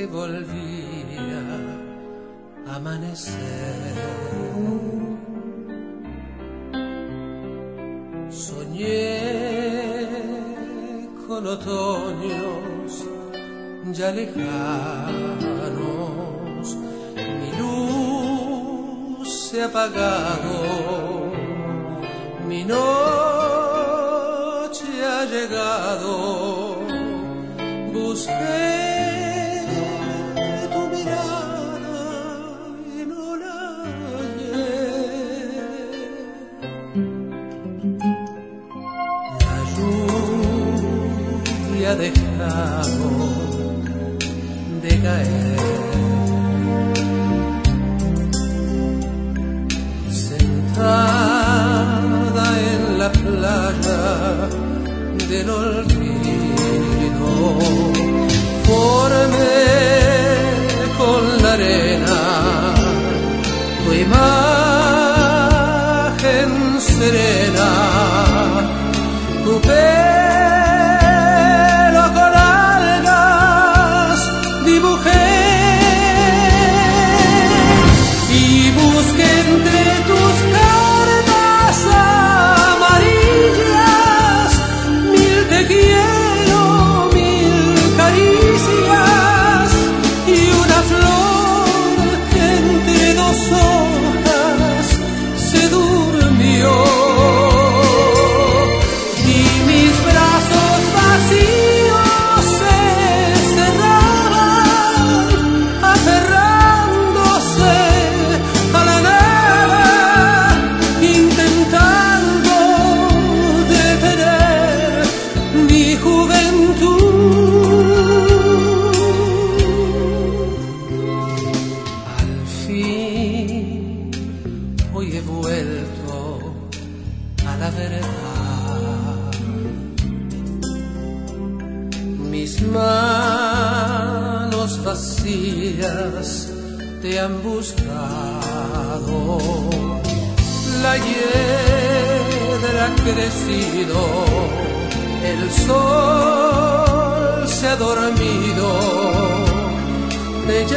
que volvía a amanecer. Soñé con otoños ya lejanos, mi luz se ha apagado, mi noche ha llegado, busqué tu mirada y no la hallé. La lluvia ha dejado de caer, sentada en la playa del olvido, formé con la arena tu imagen serena, tu pelo con algas dibujé y busqué entre tus cartas amarillas mil te quiero, mil caricias y una flor que entre dos hojas se durmió. Y mis brazos vacíos se cerraban, aferrándose a la nada, intentando detener mi juventud. Al fin, hoy he vuelto a la verdad. Mis manos vacías te han buscado, la hiedra ha crecido, el sol se ha dormido, te